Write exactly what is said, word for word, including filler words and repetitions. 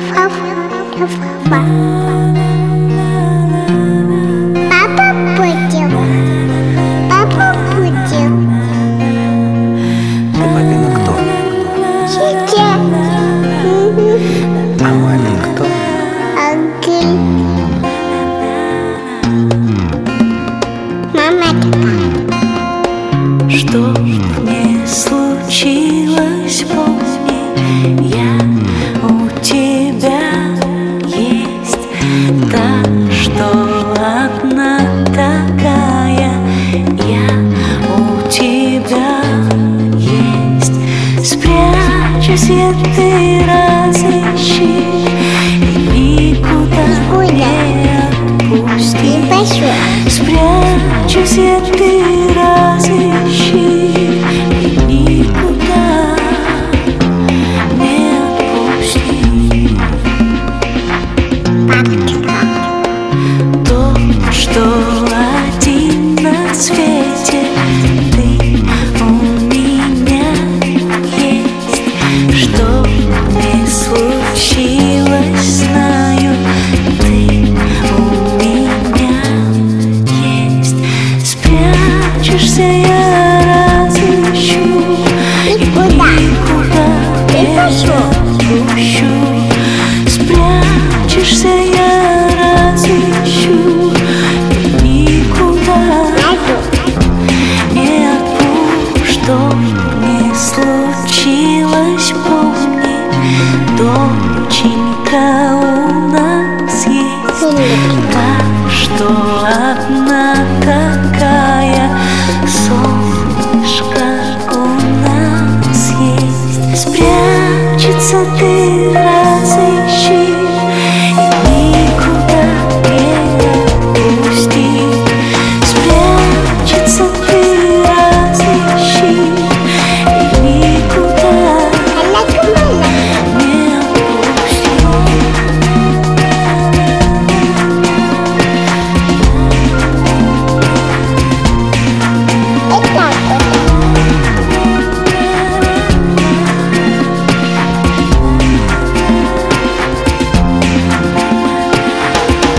Папа будет. Папа будет. Ты папина кто? Тетя. А мамин кто? Ангел. Мама такая. Что не случилось, помни, я у тебя есть та, что одна такая. Я у тебя есть. Спрячься, ты разыщи и никуда не отпусти. Спрячься, ты разыщи и никуда не отпусти. То, что один на свете, ты у меня есть. Что не случилось, знаю, ты у меня есть. Спрячешься, я разыщу и никуда не отпущу. Спрячешься, я разыщу и никуда не отпущу. Что не случилось, помни, доченька у нас есть. Та, что одна такая, солнышко у нас есть. Спрячется, ты